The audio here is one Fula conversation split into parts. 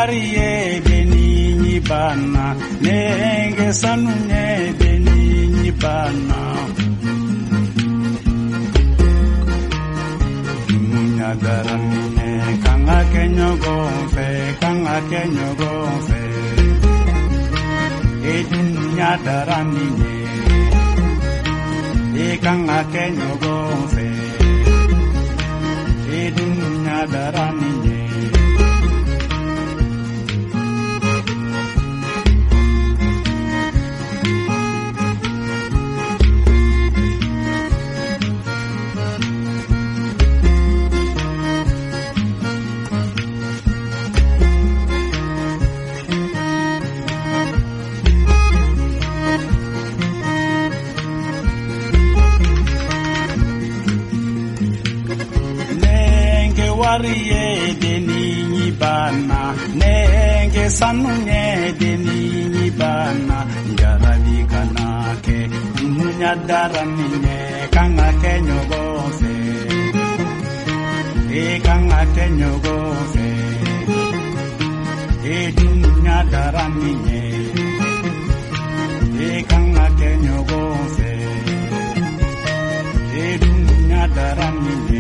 wariye beninyi bana nenge sanunye beninyi bana munya daramine kanga kenyo gonfe edunya daramine kanga kenyo gonfe edunya daramine wariye beninyi bana nenge sanunye beninyi bana jarabi kanake munya daramine kanga kenyo gonfe kanga kenyo gonfe dunya daramine kanga kenyo gonfe dunya daramine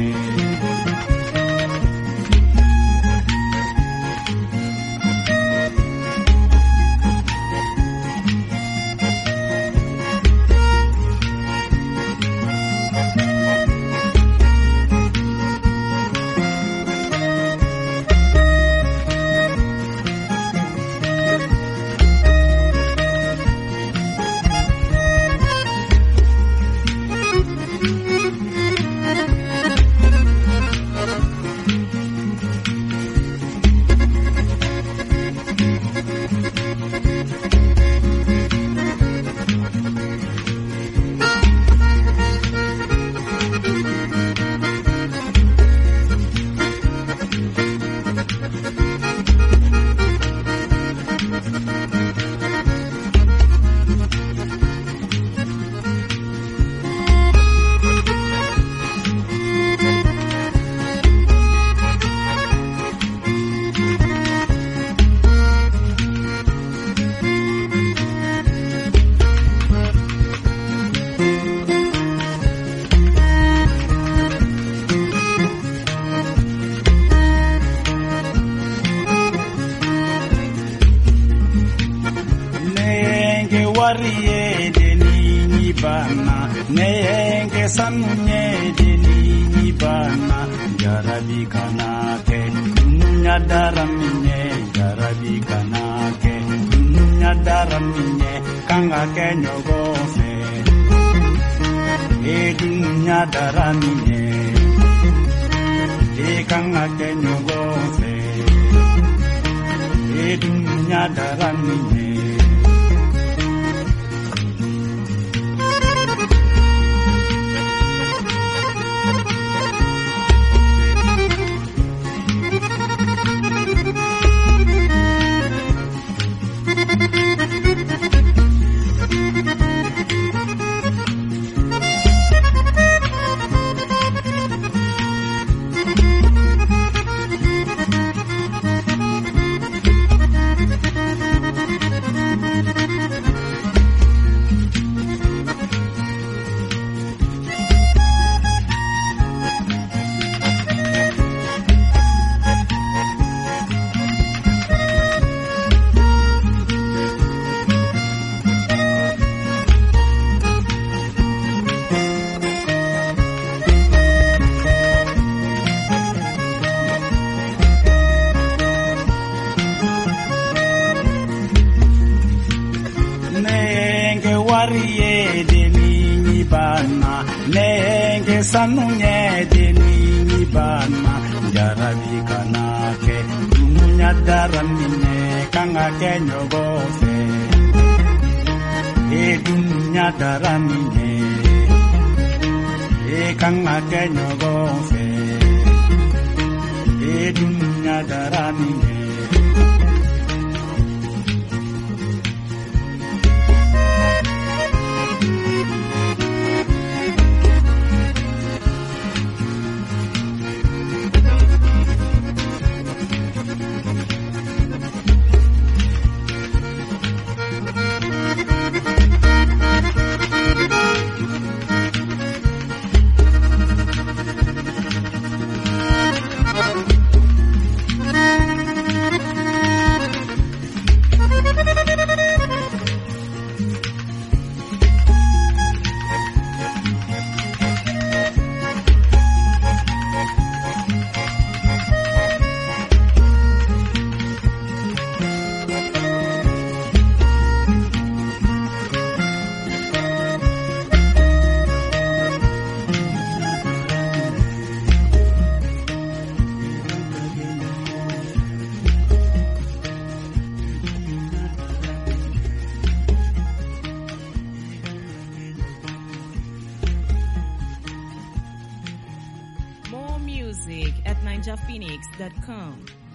wariye beninyi bana nenge sanunye beninyi bana jarabi kanake munya daramine jarabi kanake munya daramine kanga kenyo gonfe dunya daramine kanga kenyo gonfe dunya daramine wariye beninyi bana nenge sanunye beninyi bana jarabi kanake munya daramine kanga kenyo gonfe dunya daramine kanga kenyo gonfe dunya daramine NinjaPhoenix.com.